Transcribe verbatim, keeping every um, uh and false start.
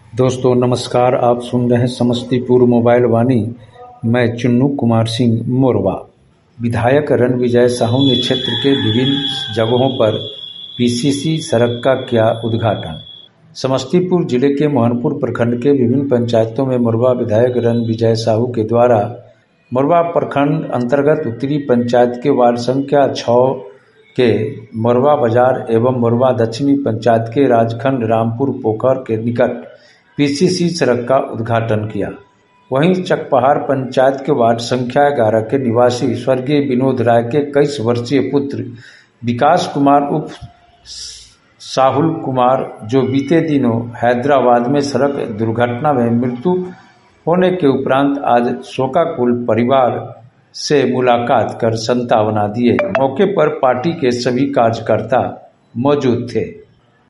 दोस्तों नमस्कार। आप सुन रहे हैं समस्तीपुर मोबाइल वाणी। मैं चुन्नू कुमार सिंह मोरवा। विधायक रणविजय साहू ने क्षेत्र के विभिन्न जगहों पर पीसीसी सड़क का किया उद्घाटन। समस्तीपुर जिले के मोहनपुर प्रखंड के विभिन्न पंचायतों में मोरवा विधायक रणविजय साहू के द्वारा मोरवा प्रखंड अंतर्गत उत्तरी पंचायत के वार्ड संख्या छः के मोरवा बाजार एवं मोरवा दक्षिणी पंचायत के राजखंड रामपुर पोखर के निकट पीसीसी सड़क का उद्घाटन किया। वहीं चकपहाड़ पंचायत के वार्ड संख्या ग्यारह के निवासी स्वर्गीय विनोद राय के इक्कीस वर्षीय पुत्र विकास कुमार उर्फ साहुल कुमार, जो बीते दिनों हैदराबाद में सड़क दुर्घटना में मृत्यु होने के उपरांत आज शोकाकुल परिवार से मुलाकात कर सांत्वना दिए। मौके पर पार्टी के सभी कार्यकर्ता मौजूद थे।